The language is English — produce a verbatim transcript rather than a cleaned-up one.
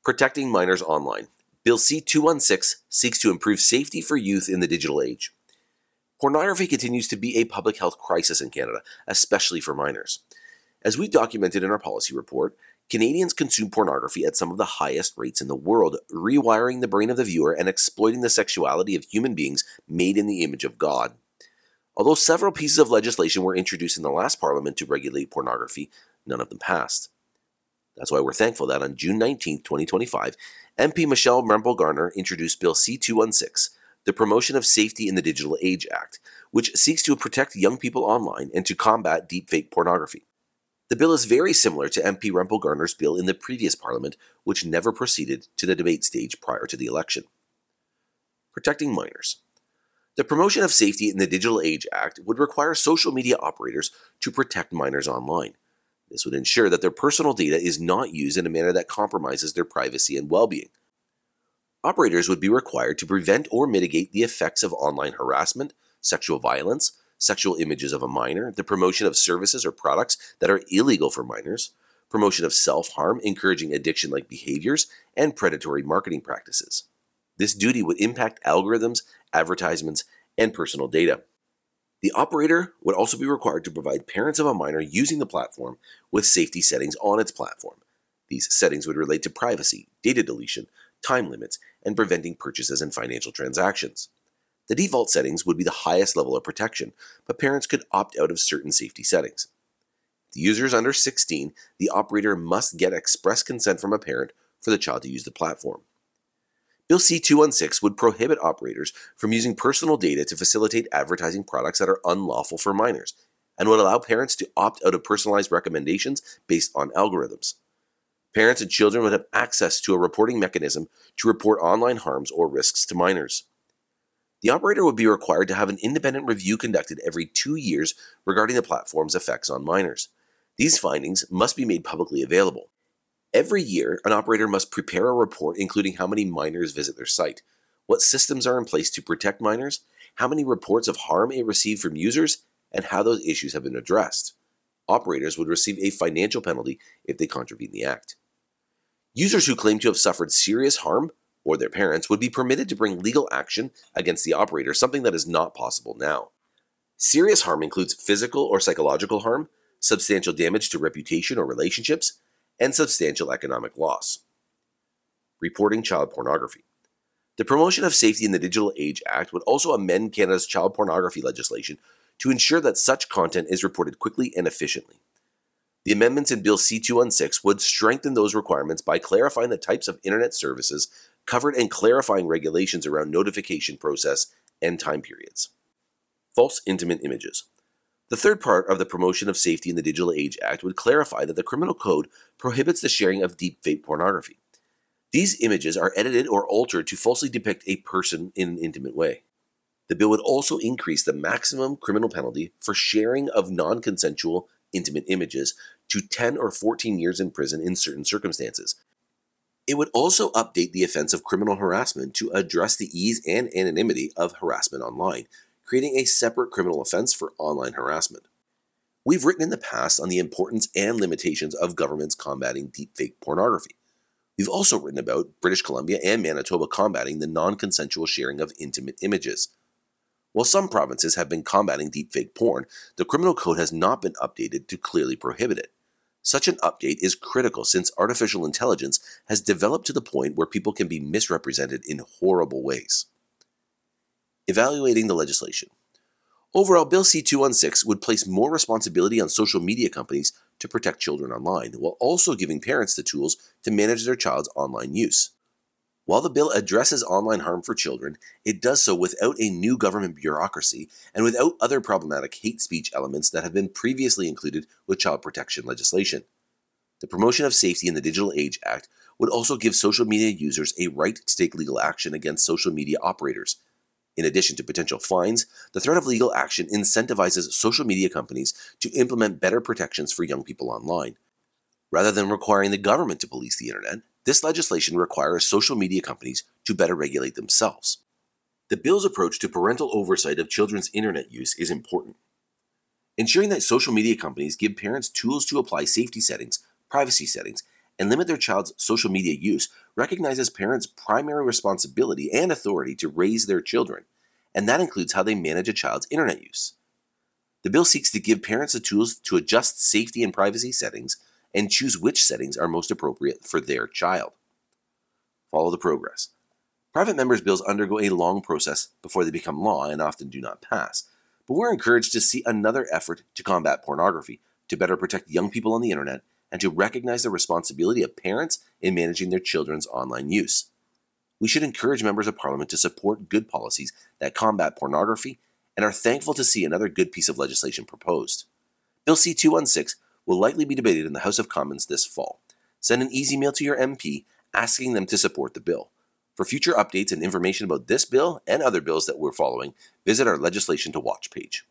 Protecting Minors Online. Bill C two sixteen seeks to improve safety for youth in the digital age. Pornography continues to be a public health crisis in Canada, especially for minors. As we documented in our policy report, Canadians consume pornography at some of the highest rates in the world, rewiring the brain of the viewer and exploiting the sexuality of human beings made in the image of God. Although several pieces of legislation were introduced in the last Parliament to regulate pornography, none of them passed. That's why we're thankful that on June nineteenth, twenty twenty-five, M P Michelle Rempel-Garner introduced Bill C two sixteen, the Promotion of Safety in the Digital Age Act, which seeks to protect young people online and to combat deepfake pornography. The bill is very similar to M P Rempel-Garner's bill in the previous Parliament, which never proceeded to the debate stage prior to the election. Protecting minors. The Promotion of Safety in the Digital Age Act would require social media operators to protect minors online. This would ensure that their personal data is not used in a manner that compromises their privacy and well-being. Operators would be required to prevent or mitigate the effects of online harassment, sexual violence, sexual images of a minor, the promotion of services or products that are illegal for minors, promotion of self-harm, encouraging addiction-like behaviors, and predatory marketing practices. This duty would impact algorithms, advertisements, and personal data. The operator would also be required to provide parents of a minor using the platform with safety settings on its platform. These settings would relate to privacy, data deletion, time limits, and preventing purchases and financial transactions. The default settings would be the highest level of protection, but parents could opt out of certain safety settings. If the user is under sixteen, the operator must get express consent from a parent for the child to use the platform. Bill C two sixteen would prohibit operators from using personal data to facilitate advertising products that are unlawful for minors, and would allow parents to opt out of personalized recommendations based on algorithms. Parents and children would have access to a reporting mechanism to report online harms or risks to minors. The operator would be required to have an independent review conducted every two years regarding the platform's effects on minors. These findings must be made publicly available. Every year, an operator must prepare a report including how many minors visit their site, what systems are in place to protect minors, how many reports of harm it received from users, and how those issues have been addressed. Operators would receive a financial penalty if they contravene the act. Users who claim to have suffered serious harm, or their parents, would be permitted to bring legal action against the operator, something that is not possible now. Serious harm includes physical or psychological harm, substantial damage to reputation or relationships, and substantial economic loss. Reporting child pornography. The Promotion of Safety in the Digital Age Act would also amend Canada's child pornography legislation to ensure that such content is reported quickly and efficiently. The amendments in Bill C two sixteen would strengthen those requirements by clarifying the types of internet services covered and clarifying regulations around notification process and time periods. False intimate images. The third part of the Promotion of Safety in the Digital Age Act would clarify that the Criminal Code prohibits the sharing of deepfake pornography. These images are edited or altered to falsely depict a person in an intimate way. The bill would also increase the maximum criminal penalty for sharing of non-consensual intimate images to ten or fourteen years in prison in certain circumstances. It would also update the offense of criminal harassment to address the ease and anonymity of harassment online, creating a separate criminal offense for online harassment. We've written in the past on the importance and limitations of governments combating deepfake pornography. We've also written about British Columbia and Manitoba combating the non-consensual sharing of intimate images. While some provinces have been combating deepfake porn, the Criminal Code has not been updated to clearly prohibit it. Such an update is critical since artificial intelligence has developed to the point where people can be misrepresented in horrible ways. Evaluating the legislation. Overall, Bill C two sixteen would place more responsibility on social media companies to protect children online, while also giving parents the tools to manage their child's online use. While the bill addresses online harm for children, it does so without a new government bureaucracy and without other problematic hate speech elements that have been previously included with child protection legislation. The Promotion of Safety in the Digital Age Act would also give social media users a right to take legal action against social media operators. In addition to potential fines, the threat of legal action incentivizes social media companies to implement better protections for young people online. Rather than requiring the government to police the internet, this legislation requires social media companies to better regulate themselves. The bill's approach to parental oversight of children's internet use is important. Ensuring that social media companies give parents tools to apply safety settings, privacy settings, and limit their child's social media use recognizes parents' primary responsibility and authority to raise their children, and that includes how they manage a child's internet use. The bill seeks to give parents the tools to adjust safety and privacy settings and choose which settings are most appropriate for their child. Follow the progress. Private members' bills undergo a long process before they become law and often do not pass, but we're encouraged to see another effort to combat pornography, to better protect young people on the internet, and to recognize the responsibility of parents in managing their children's online use. We should encourage members of Parliament to support good policies that combat pornography and are thankful to see another good piece of legislation proposed. Bill C two sixteen will likely be debated in the House of Commons this fall. Send an easy mail to your M P asking them to support the bill. For future updates and information about this bill and other bills that we're following, visit our Legislation to Watch page.